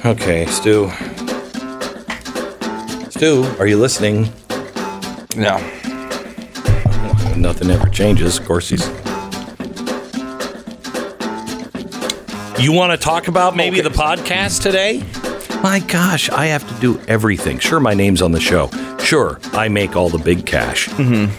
Okay, Stu. Stu, are you listening? No. Nothing ever changes. Of course he's... You want to talk about maybe the podcast today? My gosh, I have to do everything. Sure, my name's on the show. Sure, I make all the big cash.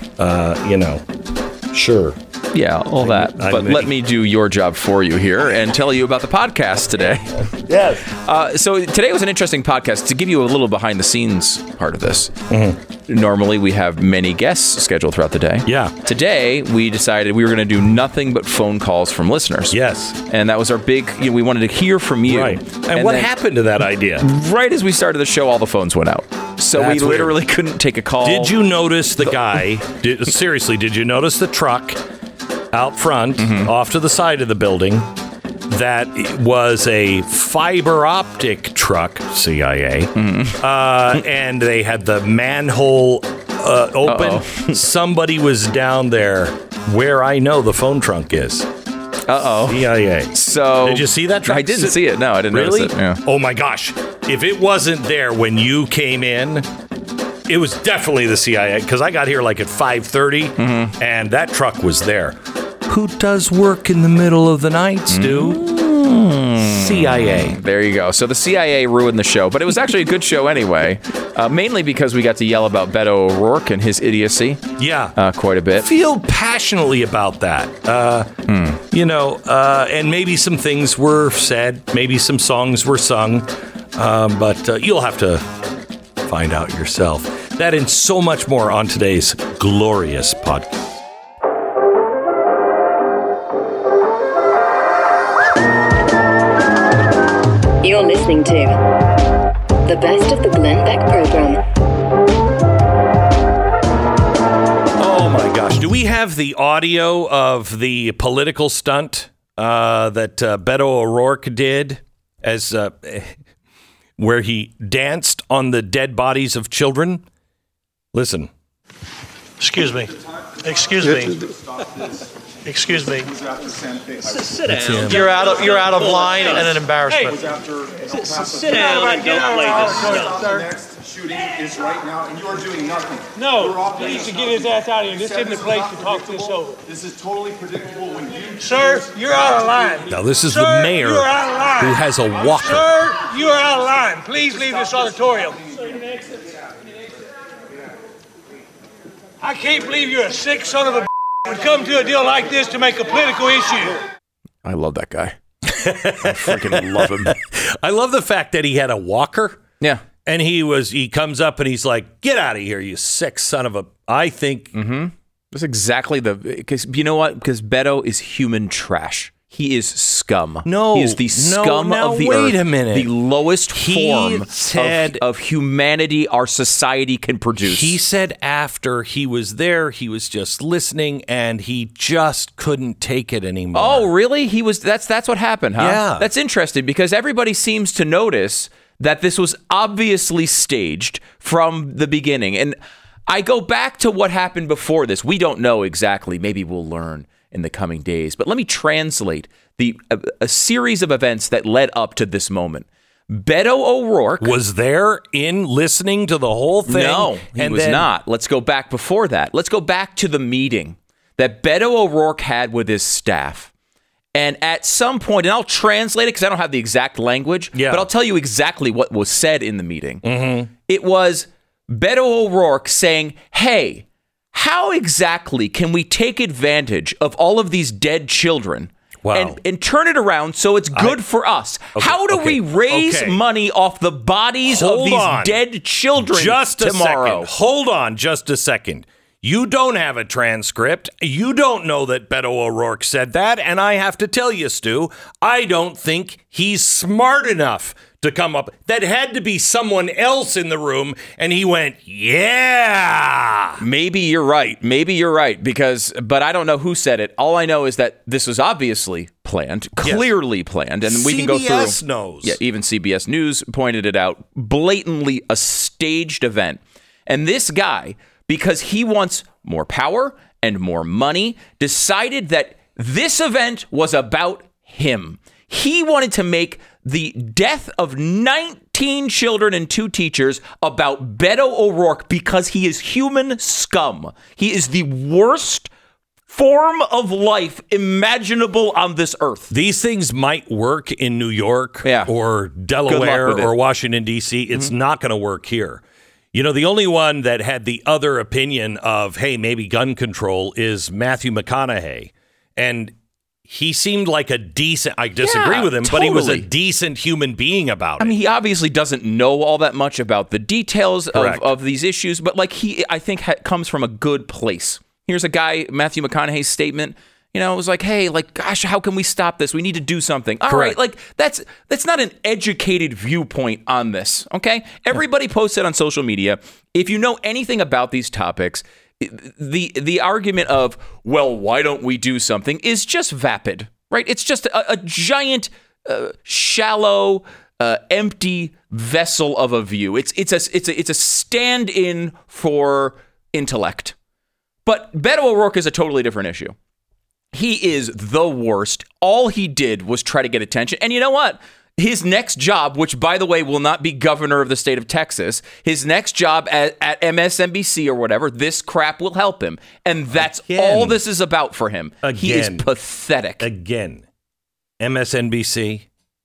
Sure. Yeah, all that. But let me do your job for you here and tell you about the podcast today. Yes. So today was an interesting podcast. To give you a little behind the scenes part of this. Normally we have many guests scheduled throughout the day. Yeah. Today we decided we were going to do nothing but phone calls from listeners. Yes. And that was our big, we wanted to hear from you. Right. And what happened to that idea? Right as we started the show, all the phones went out. So That's we literally couldn't take a call. Did you notice the guy? Seriously, did you notice the truck out front, off to the side of the building? That was a fiber optic truck, CIA, and they had the manhole open. Uh-oh. Somebody was down there where I know the phone trunk is. CIA. So did you see that truck? I didn't see it. No, I didn't really? notice it. Yeah. Oh my gosh. If it wasn't there when you came in, it was definitely the CIA, because I got here like at 5:30, and that truck was there. Who does work in the middle of the night, Stu? CIA. There you go. So the CIA ruined the show, but it was actually a good show anyway, mainly because we got to yell about Beto O'Rourke and his idiocy. Yeah. Quite a bit. Feel passionately about that. And maybe some things were said, maybe some songs were sung, but you'll have to find out yourself. That and so much more on today's glorious podcast. You're listening to the best of the Glenn Beck program. Oh my gosh. Do we have the audio of the political stunt that Beto O'Rourke did as where he danced on the dead bodies of children? Listen. Excuse me. Sit down. You're out of line and an embarrassment. Sit down and don't play this stuff. Next shooting is right now, and you're doing nothing. No, he needs to get his ass out of here. This isn't the place to talk this over. This is totally predictable when you... Sir, you're out of line. Now, this is the mayor you're out of line. who has a walker. Sir, you are out of line. Please leave this auditorium. I can't believe you're a sick son of a would come to a deal like this to make a political issue. I love that guy. I freaking love him. I love the fact that he had a walker. Yeah. And he comes up and he's like, get out of here, you sick son of a... I think... That's exactly because you know what? Because Beto is human trash. He is scum. No. He is the scum of the earth. Wait a minute. The lowest form said, of humanity our society can produce. He said after he was there, he was just listening and he just couldn't take it anymore. Oh, really? That's what happened, huh? Yeah. That's interesting because everybody seems to notice that this was obviously staged from the beginning. And I go back to what happened before this. We don't know exactly. Maybe we'll learn in the coming days. But let me translate a series of events that led up to this moment. Beto O'Rourke was there in listening to the whole thing. No, he was not. Let's go back before that. Let's go back to the meeting that Beto O'Rourke had with his staff. And at some point, and I'll translate it because I don't have the exact language, but I'll tell you exactly what was said in the meeting. It was Beto O'Rourke saying, hey, how exactly can we take advantage of all of these dead children and turn it around so it's good for us? How do we raise money off the bodies of these dead children tomorrow? Hold on just a second. You don't have a transcript. You don't know that Beto O'Rourke said that. And I have to tell you, Stu, I don't think he's smart enough to come up. That had to be someone else in the room. And he went, yeah. Maybe you're right. But I don't know who said it. All I know is that this was obviously planned, clearly planned. And we can go through. CBS knows. Yeah, even CBS News pointed it out. Blatantly a staged event. And this guy, because he wants more power and more money, decided that this event was about him. He wanted to make the death of 19 children and 2 teachers about Beto O'Rourke because he is human scum. He is the worst form of life imaginable on this earth. These things might work in New York or Delaware or Washington, D.C. It's not going to work here. You know, the only one that had the other opinion of, hey, maybe gun control is Matthew McConaughey. And he seemed like a decent, I disagree with him, but he was a decent human being about it. I mean, he obviously doesn't know all that much about the details of these issues, but like I think comes from a good place. Here's a guy, Matthew McConaughey's statement. You know, it was like, hey, like, gosh, how can we stop this? We need to do something. All right, like that's not an educated viewpoint on this, okay? Everybody posted on social media. If you know anything about these topics, the argument of, well, why don't we do something is just vapid, right? It's just a giant, shallow, empty vessel of a view. It's a stand-in for intellect. But Beto O'Rourke is a totally different issue. He is the worst. All he did was try to get attention. And you know what? His next job, which, by the way, will not be governor of the state of Texas, his next job at MSNBC or whatever, this crap will help him. And that's all this is about for him. He is pathetic. Again, MSNBC,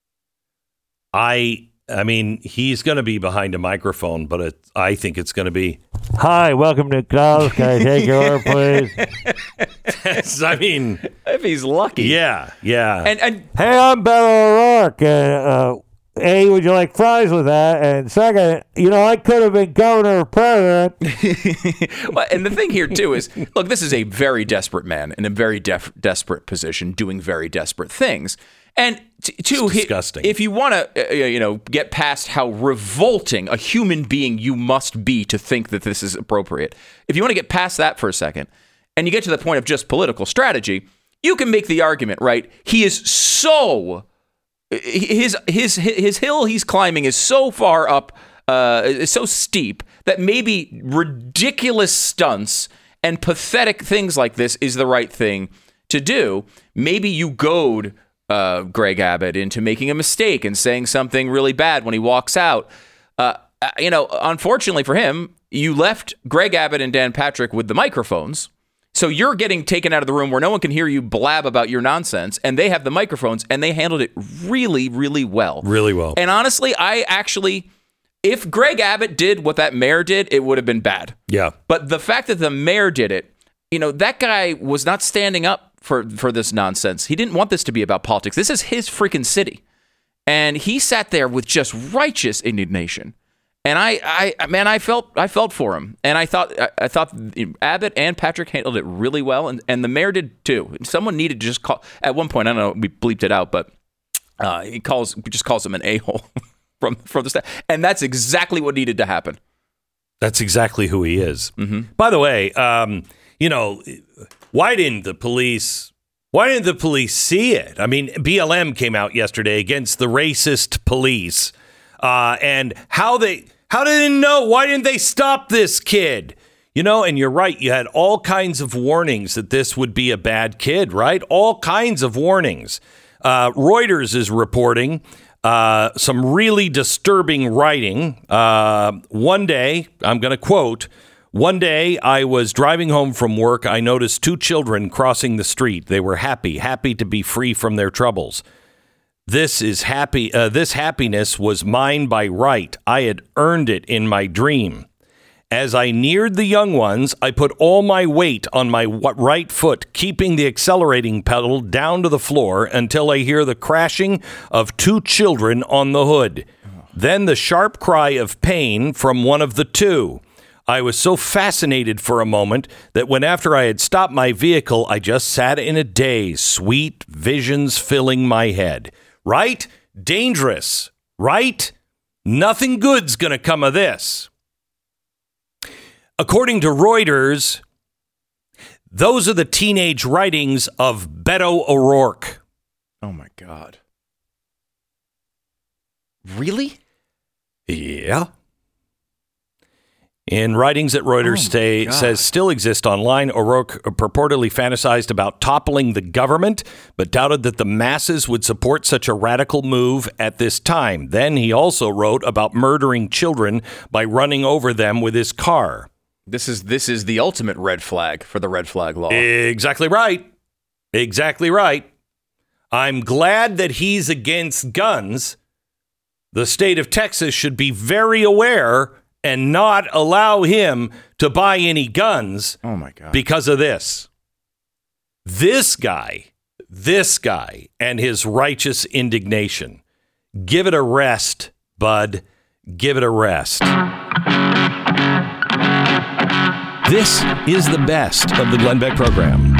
I mean, he's going to be behind a microphone, but I think it's going to be, hi, welcome to Klaus. Can I take your order, please? I mean, if he's lucky. Yeah. And hey, I'm Beto O'Rourke. A, would you like fries with that? And second, you know, I could have been governor or president. Well, and the thing here, too, is, look, this is a very desperate man in a very desperate position doing very desperate things. And two, disgusting. If you want to, get past how revolting a human being you must be to think that this is appropriate, if you want to get past that for a second, and you get to the point of just political strategy, you can make the argument, right? He is so his hill he's climbing is so far up, is so steep that maybe ridiculous stunts and pathetic things like this is the right thing to do. Maybe you goad Greg Abbott into making a mistake and saying something really bad when he walks out. Unfortunately for him, you left Greg Abbott and Dan Patrick with the microphones. So you're getting taken out of the room where no one can hear you blab about your nonsense, and they have the microphones, and they handled it really, really well. Really well. And honestly, if Greg Abbott did what that mayor did, it would have been bad. Yeah. But the fact that the mayor did it, that guy was not standing up for this nonsense. He didn't want this to be about politics. This is his freaking city. And he sat there with just righteous indignation. And I felt for him. And I thought Abbott and Patrick handled it really well, and the mayor did too. Someone needed to just call at one point. I don't know, we bleeped it out, but he just calls him an a-hole from the staff, and that's exactly what needed to happen. That's exactly who he is. Mm-hmm. By the way, why didn't the police see it? I mean, BLM came out yesterday against the racist police, and how did they know? Why didn't they stop this kid? And you're right. You had all kinds of warnings that this would be a bad kid, right? All kinds of warnings. Reuters is reporting some really disturbing writing. One day, I'm going to quote, "One day I was driving home from work. I noticed 2 children crossing the street. They were happy to be free from their troubles. This happiness was mine by right. I had earned it in my dream. As I neared the young ones, I put all my weight on my right foot, keeping the accelerating pedal down to the floor until I hear the crashing of 2 children on the hood. Then the sharp cry of pain from one of the 2. I was so fascinated for a moment that when after I had stopped my vehicle, I just sat in a daze, sweet visions filling my head." Right? Dangerous. Right? Nothing good's going to come of this. According to Reuters, those are the teenage writings of Beto O'Rourke. Oh, my God. Really? Yeah. In writings that Reuters says still exist online, O'Rourke purportedly fantasized about toppling the government, but doubted that the masses would support such a radical move at this time. Then he also wrote about murdering children by running over them with his car. This is the ultimate red flag for the red flag law. Exactly right. Exactly right. I'm glad that he's against guns. The state of Texas should be very aware and not allow him to buy any guns. Oh my God. Because of this. This guy and his righteous indignation. Give it a rest, bud. Give it a rest. This is the best of the Glenn Beck program.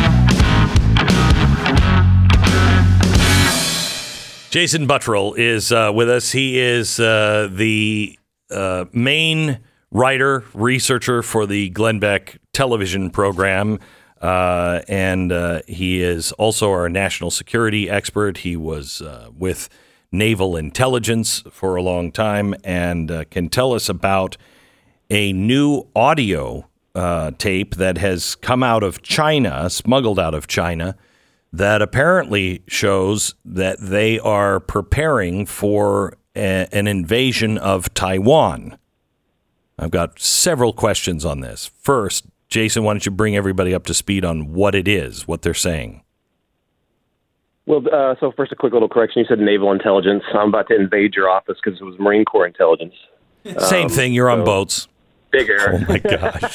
Jason Buttrill is with us. He is the main writer, researcher for the Glenn Beck television program, and he is also our national security expert. He was with Naval Intelligence for a long time and can tell us about a new audio tape that has come out of China, smuggled out of China, that apparently shows that they are preparing for an invasion of Taiwan. I've got several questions on this. First, Jason, why don't you bring everybody up to speed on what it is, what they're saying? Well, so first, a quick little correction. You said Naval Intelligence. I'm about to invade your office because it was Marine Corps Intelligence. Same thing. You're on boats. Bigger. Oh, my gosh.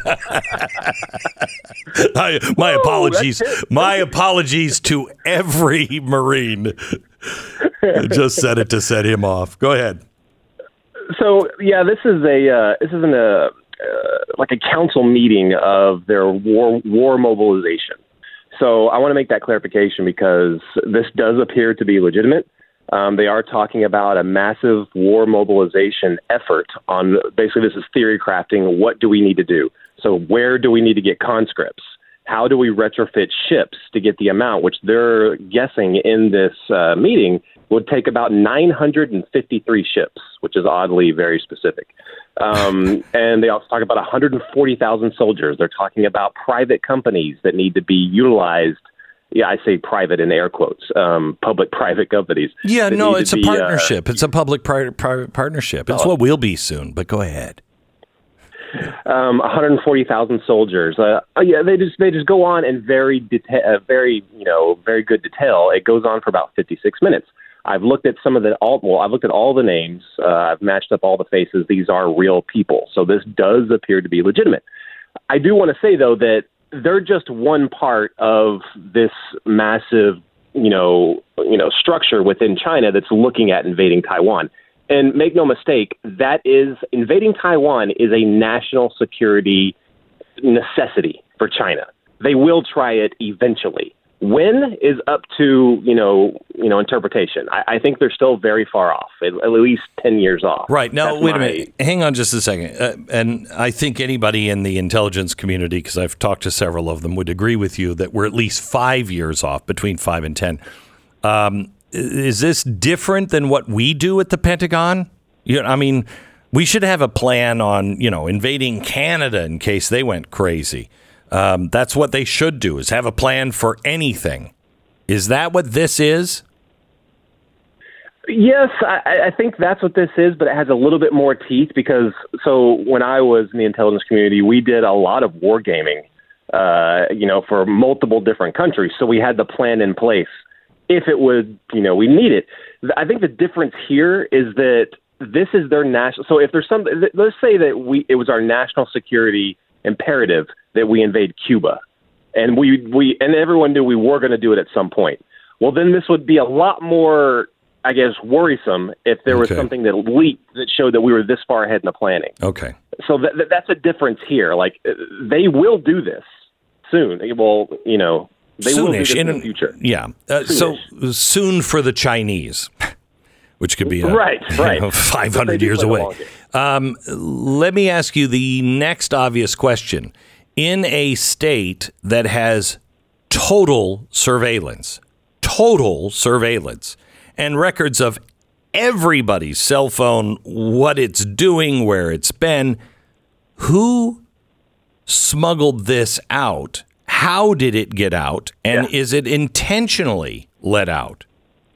My apologies. My apologies to every Marine. I just said it to set him off. Go ahead. So, yeah, this isn't a council meeting of their war mobilization. So I want to make that clarification because this does appear to be legitimate. They are talking about a massive war mobilization effort on, basically this is theory crafting. What do we need to do? So where do we need to get conscripts? How do we retrofit ships to get the amount, which they're guessing in this meeting would take about 953 ships, which is oddly very specific. And they also talk about 140,000 soldiers. They're talking about private companies that need to be utilized. Yeah, I say private in air quotes, public-private companies. Yeah, no, it's a partnership. It's a public-private partnership. It's what we'll be soon, but go ahead. 140,000 soldiers. Yeah, they just go on in very good detail. It goes on for about 56 minutes. I've looked at I've looked at all the names. I've matched up all the faces. These are real people. So this does appear to be legitimate. I do want to say, though, that they're just one part of this massive, structure within China that's looking at invading Taiwan. And make no mistake, invading Taiwan is a national security necessity for China. They will try it eventually. When is up to, interpretation. I think they're still very far off, at least 10 years off. Right. Now, wait a minute. Hang on just a second. And I think anybody in the intelligence community, because I've talked to several of them, would agree with you that we're at least 5 years off, between 5 and 10. Is this different than what we do at the Pentagon? We should have a plan on, invading Canada in case they went crazy. That's what they should do, is have a plan for anything. Is that what this is? Yes, I think that's what this is, but it has a little bit more teeth because, when I was in the intelligence community, we did a lot of wargaming, for multiple different countries. So we had the plan in place if it would, we need it. I think the difference here is that this is their national. So if there's let's say that it was our national security imperative that we invade Cuba, and we everyone knew we were going to do it at some point. Well, then this would be a lot more, I guess, worrisome if there was something that leaked that showed that we were this far ahead in the planning. Okay. So that's a difference here. Like, they will do this soon. Well, they Soonish, will do this in the future. Yeah. So soon for the Chinese, which could be right. 500 years away. Let me ask you the next obvious question. In a state that has total surveillance, and records of everybody's cell phone, what it's doing, where it's been, who smuggled this out? How did it get out? And is it intentionally let out?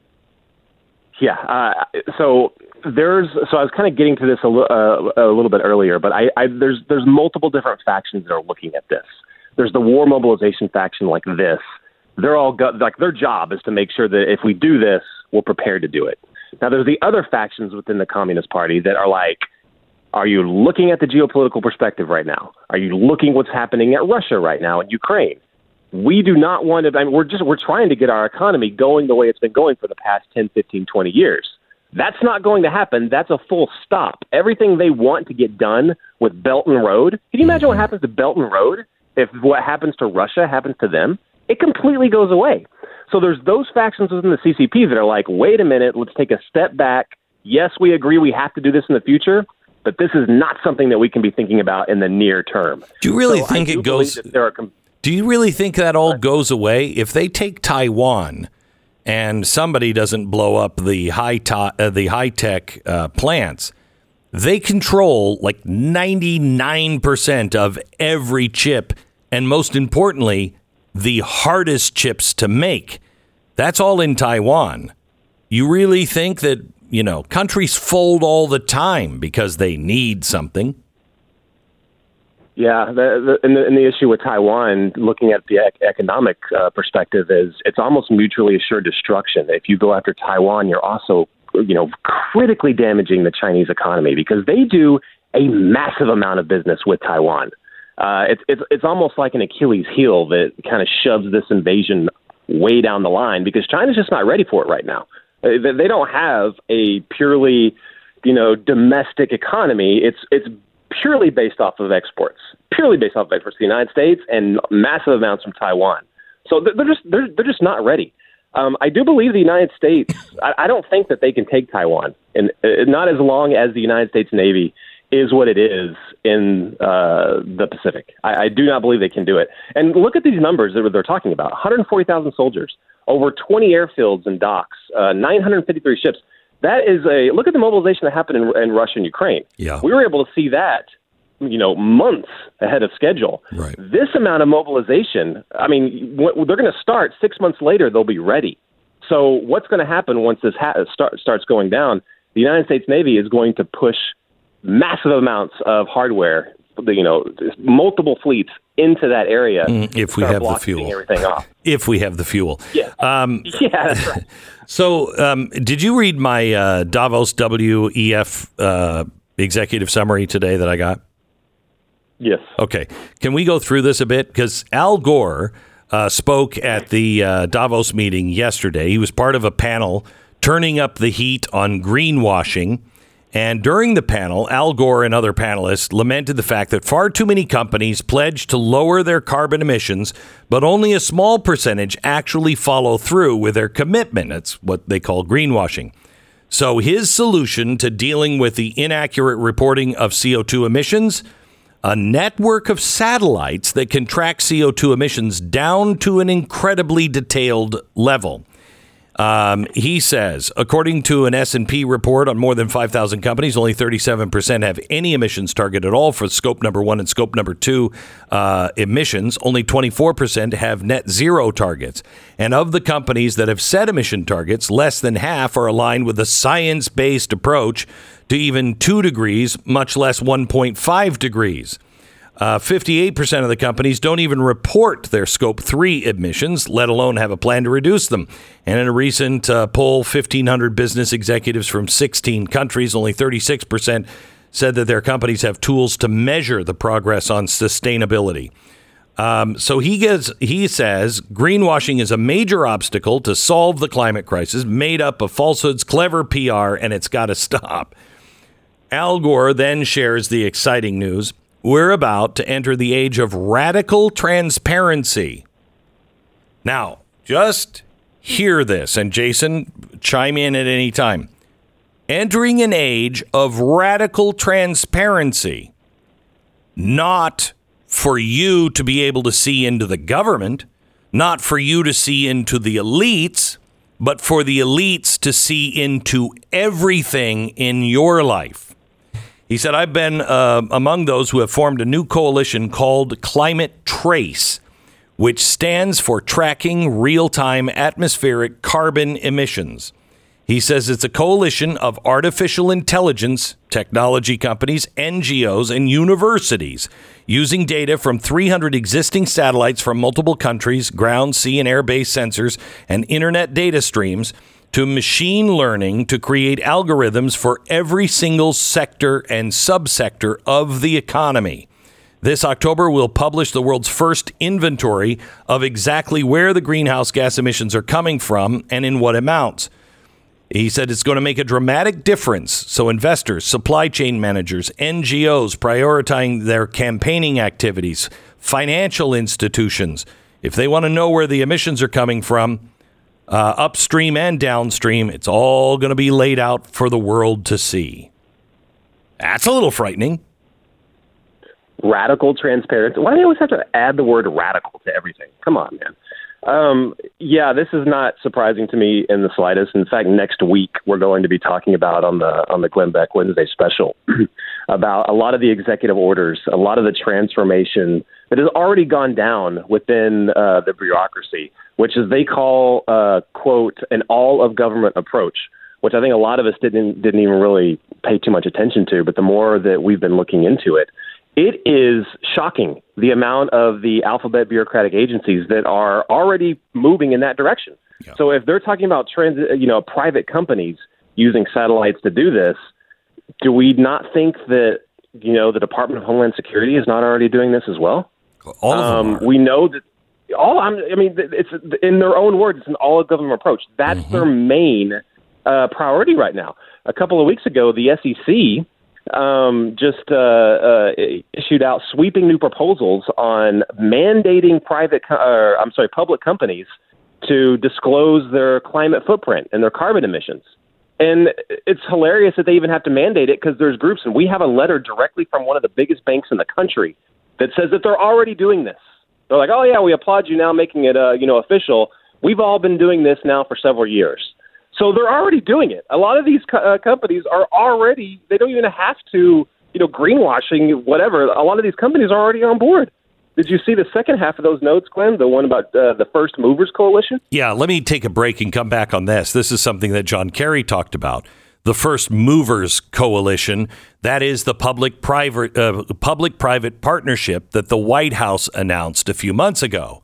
Yeah. So I was kind of getting to this a little bit earlier, but there's multiple different factions that are looking at this. There's the war mobilization faction like this. They're all their job is to make sure that if we do this, we're prepared to do it. Now, there's the other factions within the Communist Party that are like, are you looking at the geopolitical perspective right now? Are you looking what's happening at Russia right now in Ukraine? We do not want to, we're trying to get our economy going the way it's been going for the past 10, 15, 20 years. That's not going to happen. That's a full stop. Everything they want to get done with Belt and Road. Can you imagine what happens to Belt and Road if what happens to Russia happens to them? It completely goes away. So there's those factions within the CCP that are like, wait a minute, let's take a step back. Yes, we agree we have to do this in the future, but this is not something that we can be thinking about in the near term. Do you really think it goes? Do you really think that all goes away if they take Taiwan and somebody doesn't blow up the high tech plants? They control like 99% of every chip, and most importantly, the hardest chips to make. That's all in Taiwan. You really think that, countries fold all the time because they need something? Yeah, the issue with Taiwan, looking at the economic perspective, is it's almost mutually assured destruction. If you go after Taiwan, you're also, critically damaging the Chinese economy because they do a massive amount of business with Taiwan. It's almost like an Achilles heel that kind of shoves this invasion way down the line because China's just not ready for it right now. They don't have a purely, domestic economy. It's purely based off of exports to the United States and massive amounts from Taiwan. So they're just not ready. I do believe the United States. I don't think that they can take Taiwan, and not as long as the United States Navy is what it is in the Pacific. I do not believe they can do it. And look at these numbers that they're talking about: 140,000 soldiers, over 20 airfields and docks, 953 ships. That is look at the mobilization that happened in Russia and Ukraine. Yeah. We were able to see that, months ahead of schedule. Right. This amount of mobilization, they're going to start 6 months later, they'll be ready. So what's going to happen once this starts going down? The United States Navy is going to push massive amounts of hardware, multiple fleets into that area. If we have the fuel. Everything off. If we have the fuel. Yeah. Yeah, that's right. So did you read my Davos WEF executive summary today that I got? Yes. Okay. Can we go through this a bit? Because Al Gore spoke at the Davos meeting yesterday. He was part of a panel turning up the heat on greenwashing. And during the panel, Al Gore and other panelists lamented the fact that far too many companies pledge to lower their carbon emissions, but only a small percentage actually follow through with their commitment. That's what they call greenwashing. So his solution to dealing with the inaccurate reporting of CO2 emissions: a network of satellites that can track CO2 emissions down to an incredibly detailed level. He says, according to an S&P report on more than 5,000 companies, only 37% have any emissions target at all for scope number 1 and scope number 2 emissions. Only 24% have net zero targets. And of the companies that have set emission targets, less than half are aligned with a science-based approach to even 2 degrees, much less 1.5 degrees. 58% of the companies don't even report their Scope 3 emissions, let alone have a plan to reduce them. And in a recent poll, 1,500 business executives from 16 countries, only 36% said that their companies have tools to measure the progress on sustainability. So he says greenwashing is a major obstacle to solve the climate crisis, made up of falsehoods, clever PR, and it's got to stop. Al Gore then shares the exciting news. We're about to enter the age of radical transparency. Now, just hear this, and Jason, chime in at any time. Entering an age of radical transparency, not for you to be able to see into the government, not for you to see into the elites, but for the elites to see into everything in your life. He said, I've been among those who have formed a new coalition called Climate Trace, which stands for Tracking Real-Time Atmospheric Carbon Emissions. He says it's a coalition of artificial intelligence technology companies, NGOs, and universities using data from 300 existing satellites from multiple countries, ground, sea, and air-based sensors, and internet data streams to machine learning to create algorithms for every single sector and subsector of the economy. This October, we'll publish the world's first inventory of exactly where the greenhouse gas emissions are coming from and in what amounts. He said it's going to make a dramatic difference. So investors, supply chain managers, NGOs prioritizing their campaigning activities, financial institutions, if they want to know where the emissions are coming from, upstream and downstream, it's all going to be laid out for the world to see. That's a little frightening. Radical transparency. Why do you always have to add the word radical to everything? Come on, man. Yeah, this is not surprising to me in the slightest. In fact, next week we're going to be talking about on the Glenn Beck Wednesday special about a lot of the executive orders, a lot of the transformation that has already gone down within the bureaucracy, which is they call quote an all of government approach, which I think a lot of us didn't even really pay too much attention to. But the more that we've been looking into it, it is shocking the amount of the alphabet bureaucratic agencies that are already moving in that direction. Yeah. So if they're talking about private companies using satellites to do this, do we not think that, the Department of Homeland Security is not already doing this as well? All of them are. We know that it's in their own words, it's an all-of-government approach. That's their main priority right now. A couple of weeks ago, the SEC just issued out sweeping new proposals on mandating public companies to disclose their climate footprint and their carbon emissions. And it's hilarious that they even have to mandate it because there's groups, and we have a letter directly from one of the biggest banks in the country that says that they're already doing this. They're like, oh yeah, we applaud you now making it official. We've all been doing this now for several years. So they're already doing it. A lot of these companies are already, they don't even have to, greenwashing, whatever. A lot of these companies are already on board. Did you see the second half of those notes, Glenn, the one about the First Movers Coalition? Yeah, let me take a break and come back on this. This is something that John Kerry talked about. The First Movers Coalition, that is the public-private partnership that the White House announced a few months ago.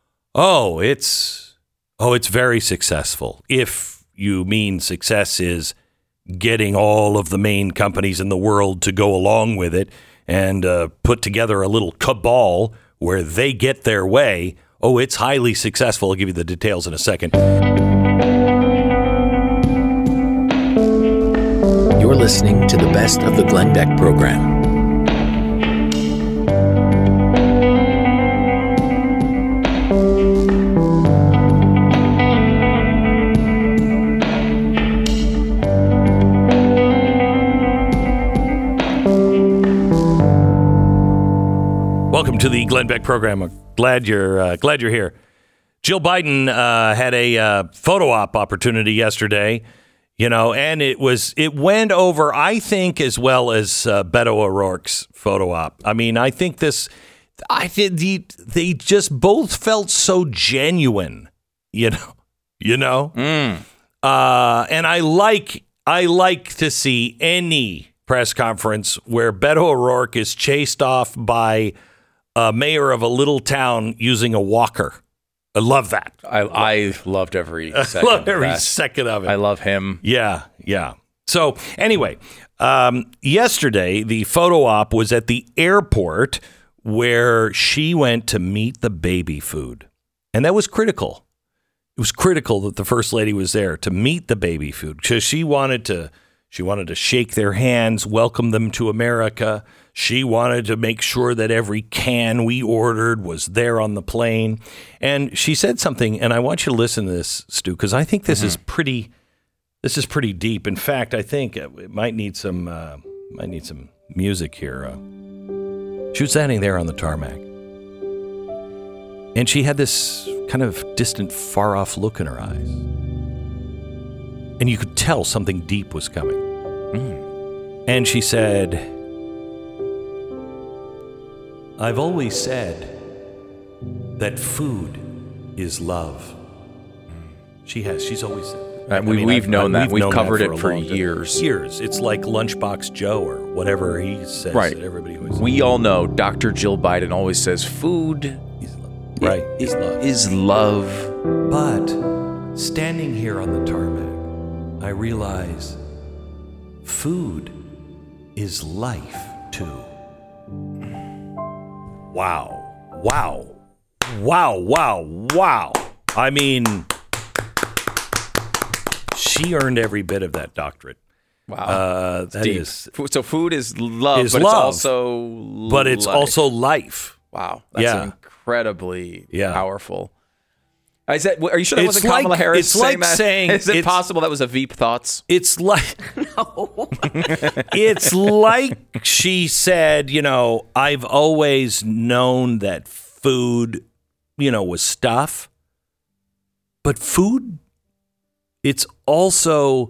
It's very successful. If you mean success is getting all of the main companies in the world to go along with it and put together a little cabal where they get their way, it's highly successful. I'll give you the details in a second. You're listening to the best of the Glenn Beck program. Welcome to the Glenn Beck program. I'm glad you're here. Jill Biden had a photo op opportunity yesterday, and it went over, I think, as well as Beto O'Rourke's photo op. I mean, I think they just both felt so genuine, And I like to see any press conference where Beto O'Rourke is chased off by a mayor of a little town using a walker. I love that. I loved every second of it. I love him. Yeah. So anyway, yesterday the photo op was at the airport where she went to meet the baby food. And that was critical. It was critical that the First Lady was there to meet the baby food because she wanted to shake their hands, welcome them to America. She wanted to make sure that every can we ordered was there on the plane. And she said something, and I want you to listen to this, Stu, because I think this is pretty deep. In fact, I think it might need some music here. She was standing there on the tarmac, and she had this kind of distant, far-off look in her eyes. And you could tell something deep was coming. And she said, I've always said that food is love. She's always said that. We've known that. We've covered it for years. It's like Lunchbox Joe or whatever he says. Right. That everybody always we all know Dr. Jill Biden always says food is love. But standing here on the tarmac, I realize food is life too. Wow. I mean, she earned every bit of that doctorate. Wow. That deep. So food is love, is but love, it's also life. Wow. That's incredibly powerful. Are you sure that wasn't Kamala Harris? It's like saying, is it possible that was a Veep Thoughts? It's like, no. It's like she said, I've always known that food, was stuff. But food, it's also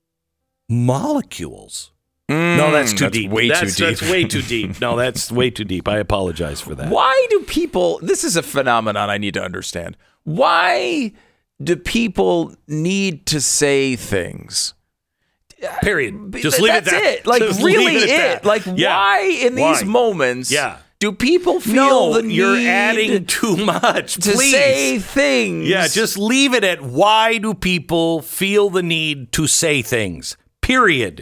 molecules. No, that's too deep. That's way too deep. No, that's way too deep. I apologize for that. Why do people, this is a phenomenon I need to understand. Why do people need to say things? Period. Just leave it at that. That's it. Like, just really it. Like, why in these moments do people feel the need you're adding too much, to say things? Yeah, just leave it at why do people feel the need to say things? Period.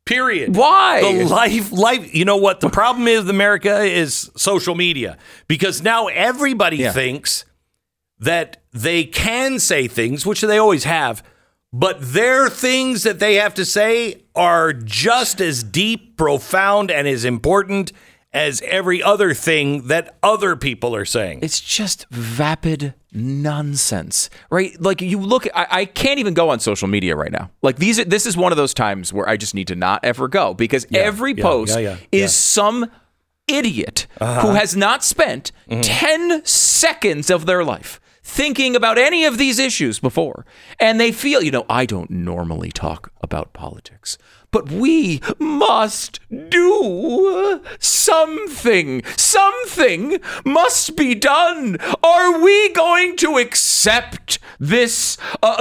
Why? The life. You know what the problem is with America is social media. Because now everybody thinks that they can say things, which they always have, but their things that they have to say are just as deep, profound, and as important as every other thing that other people are saying. It's just vapid nonsense, right? Like, you look, I can't even go on social media right now. Like, this is one of those times where I just need to not ever go, because every post is some idiot who has not spent 10 seconds of their life thinking about any of these issues before. And they feel, I don't normally talk about politics, but we must do something. Something must be done. Are we going to accept this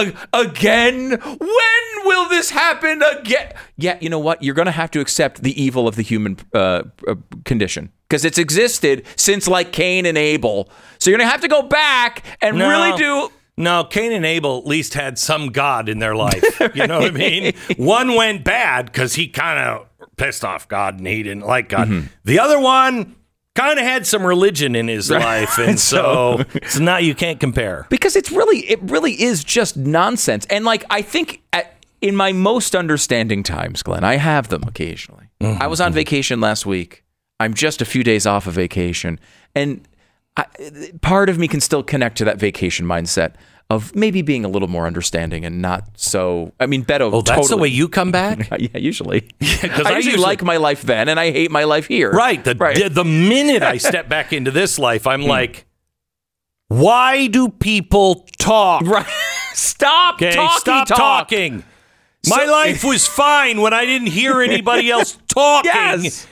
again? When will this happen again? Yeah, you know what? You're going to have to accept the evil of the human condition, because it's existed since like Cain and Abel. So you're going to have to go back and really do... No, Cain and Abel at least had some God in their life. You know what I mean? One went bad because he kind of pissed off God and he didn't like God. The other one kind of had some religion in his life. And so now you can't compare. Because it really is just nonsense. And like, I think in my most understanding times, Glenn, I have them occasionally. I was on vacation last week. I'm just a few days off of vacation. And part of me can still connect to that vacation mindset of maybe being a little more understanding and not so. I mean, Beto. Oh, that's the way you come back? Yeah, usually. Because I usually like my life then, and I hate my life here. Right. The minute I step back into this life, I'm like, why do people talk? Right. Stop talking. My life was fine when I didn't hear anybody else talking. Yes.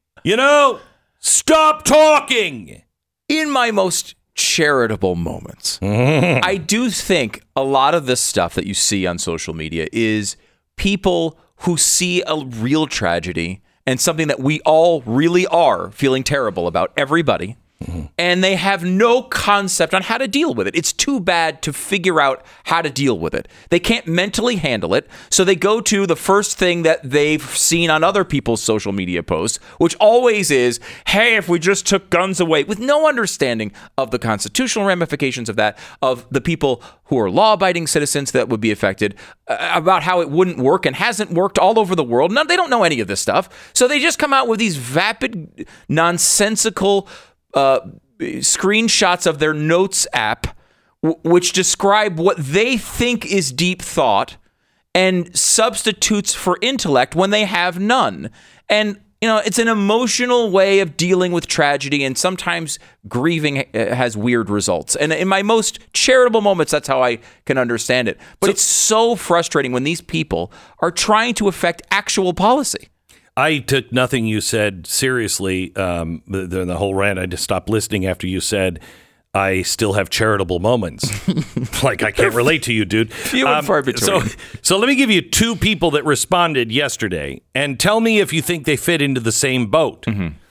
Stop talking. In my most charitable moments, I do think a lot of this stuff that you see on social media is people who see a real tragedy and something that we all really are feeling terrible about, everybody, and they have no concept on how to deal with it. It's too bad to figure out how to deal with it. They can't mentally handle it, so they go to the first thing that they've seen on other people's social media posts, which always is, hey, if we just took guns away, with no understanding of the constitutional ramifications of that, of the people who are law-abiding citizens that would be affected, about how it wouldn't work and hasn't worked all over the world. No, they don't know any of this stuff, so they just come out with these vapid, nonsensical screenshots of their notes app, which describe what they think is deep thought and substitutes for intellect when they have none. And, it's an emotional way of dealing with tragedy, and sometimes grieving has weird results. And in my most charitable moments, that's how I can understand it. But it's so frustrating when these people are trying to affect actual policy. I took nothing you said seriously. The whole rant, I just stopped listening after you said, I still have charitable moments. Like, I can't relate to you, dude. Few and far between. So let me give you two people that responded yesterday and tell me if you think they fit into the same boat.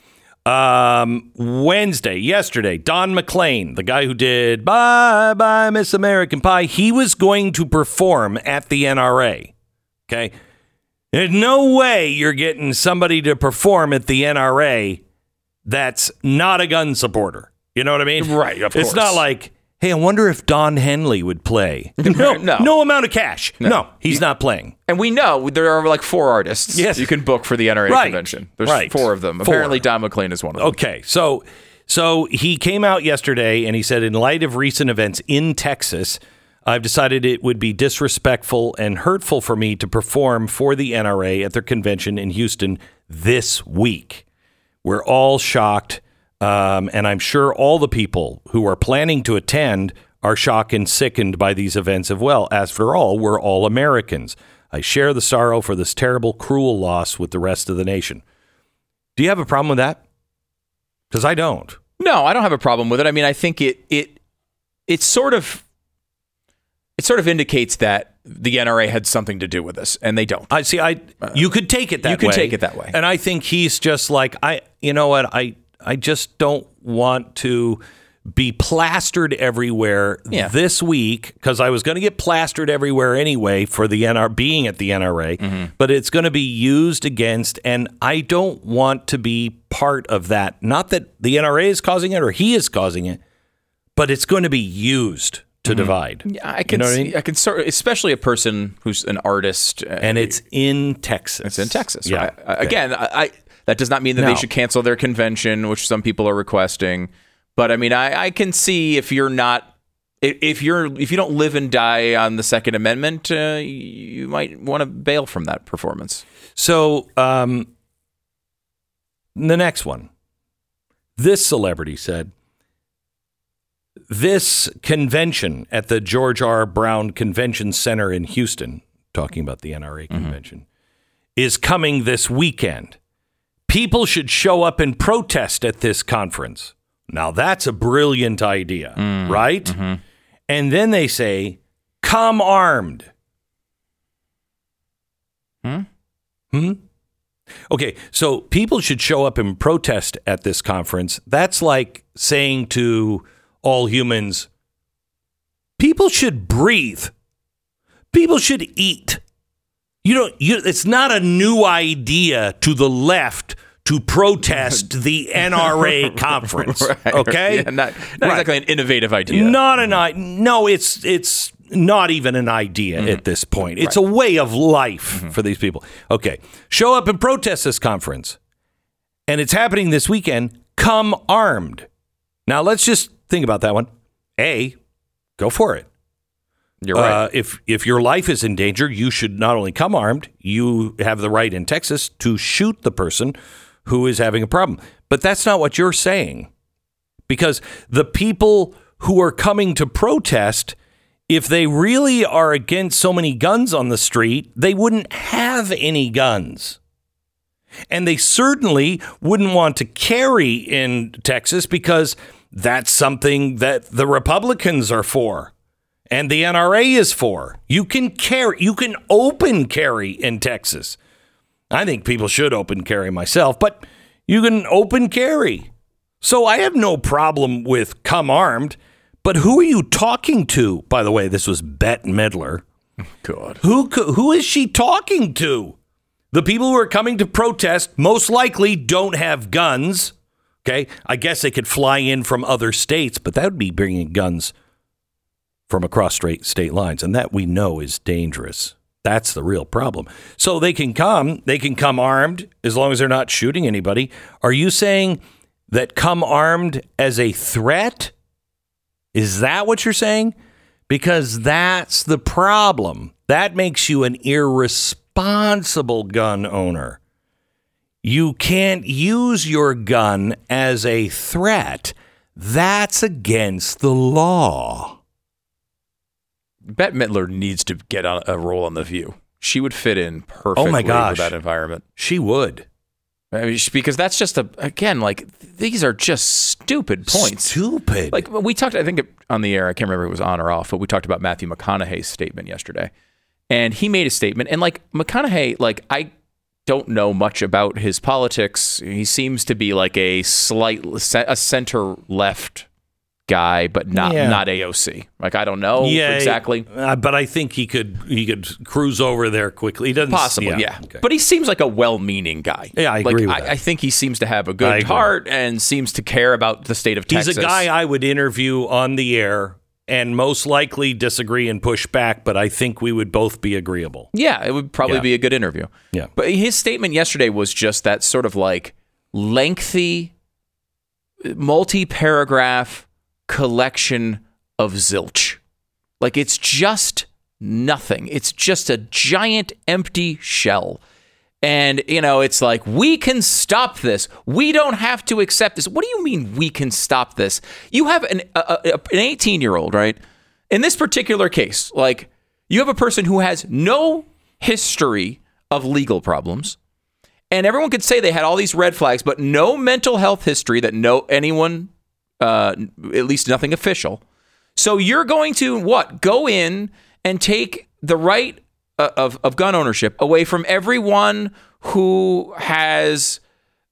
Yesterday, Don McLean, the guy who did Bye Bye Miss American Pie, he was going to perform at the NRA. Okay. There's no way you're getting somebody to perform at the NRA that's not a gun supporter. You know what I mean? Right, of course. It's not like, hey, I wonder if Don Henley would play. No amount of cash. No, he's not playing. And we know there are like 4 artists you can book for the NRA convention. There's 4 of them. 4. Apparently, Don McLean is one of them. Okay, so he came out yesterday and he said, in light of recent events in Texas, I've decided it would be disrespectful and hurtful for me to perform for the NRA at their convention in Houston this week. We're all shocked. And I'm sure all the people who are planning to attend are shocked and sickened by these events as well. After all, we're all Americans. I share the sorrow for this terrible, cruel loss with the rest of the nation. Do you have a problem with that? Because I don't. No, I don't have a problem with it. I mean, I think it sort of indicates that the NRA had something to do with this, and they don't. You could take it that way. You could take it that way. And I think he's just like, you know what, I just don't want to be plastered everywhere this week, because I was going to get plastered everywhere anyway for the being at the NRA, but it's going to be used against, and I don't want to be part of that. Not that the NRA is causing it or he is causing it, but it's going to be used to divide. Yeah, I can especially a person who's an artist. And it's in Texas. It's in Texas. Yeah. Right? Okay. Again, that does not mean that they should cancel their convention, which some people are requesting. But I mean, I can see if you don't live and die on the Second Amendment, you might want to bail from that performance. So the next one, this celebrity said, this convention at the George R. Brown Convention Center in Houston, talking about the NRA convention, is coming this weekend. People should show up and protest at this conference. Now, that's a brilliant idea, right? And then they say, come armed. Okay, so people should show up and protest at this conference. That's like saying to all humans, people should breathe. People should eat. It's not a new idea to the left to protest the NRA conference. Right. Okay, Yeah, not exactly an innovative idea. No, it's not even an idea at this point. It's a way of life for these people. Okay, show up and protest this conference, and it's happening this weekend. Come armed. Now let's just think about that one. Go for it. You're right. If your life is in danger, you should not only come armed, you have the right in Texas to shoot the person who is having a problem. But that's not what you're saying. Because the people who are coming to protest, if they really are against so many guns on the street, they wouldn't have any guns. And they certainly wouldn't want to carry in Texas because that's something that the Republicans are for. And the NRA is for. You can open carry in Texas. I think people should open carry myself, but you can open carry. So I have no problem with come armed, but who are you talking to? By the way, this was Bette Midler. God. Who is she talking to? The people who are coming to protest most likely don't have guns. Okay, I guess they could fly in from other states, but that would be bringing guns from across state lines, and that we know is dangerous. That's the real problem. So they can come armed as long as they're not shooting anybody. Are you saying that come armed as a threat? Is that what you're saying? Because that's the problem. That makes you an irresponsible gun owner. You can't use your gun as a threat. That's against the law. Bette Midler needs to get on a role on The View. She would fit in perfectly with that environment. She would. I mean, because that's just these are just stupid points. Stupid. Like we talked, I think on the air, I can't remember if it was on or off, but we talked about Matthew McConaughey's statement yesterday. And he made a statement. And like McConaughey, like I don't know much about his politics. He seems to be like a center left guy, but not AOC. Like I don't know exactly. But I think he could cruise over there quickly. He doesn't possibly, Okay. But he seems like a well-meaning guy. Yeah, I agree with that. I think he seems to have a good heart and seems to care about the state of Texas. He's a guy I would interview on the air and most likely disagree and push back, but I think we would both be agreeable. Yeah, it would probably be a good interview. Yeah. But his statement yesterday was just that sort of like lengthy, multi-paragraph collection of zilch. Like it's just nothing. It's just a giant empty shell. And, it's like, we can stop this. We don't have to accept this. What do you mean we can stop this? You have an 18-year-old, right? In this particular case, like, you have a person who has no history of legal problems. And everyone could say they had all these red flags, but no mental health history that anyone, at least nothing official. So you're going to, go in and take the right of gun ownership away from everyone who has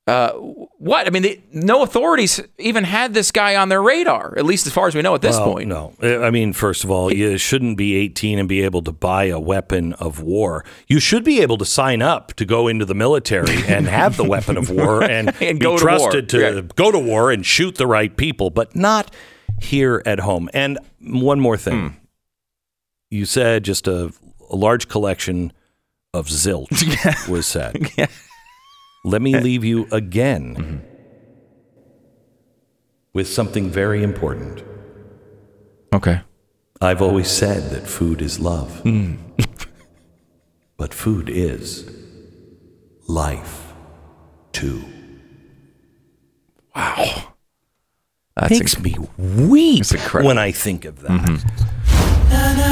no authorities even had this guy on their radar, at least as far as we know at this point. No, I mean, first of all, you shouldn't be 18 and be able to buy a weapon of war. You should be able to sign up to go into the military and have the weapon of war and be trusted to go to war and shoot the right people, but not here at home. And one more thing. You said just a large collection of zilch was said. Yeah. Let me leave you again with something very important. Okay. I've always said that food is love. But food is life, too. Wow. That makes me weep when I think of that.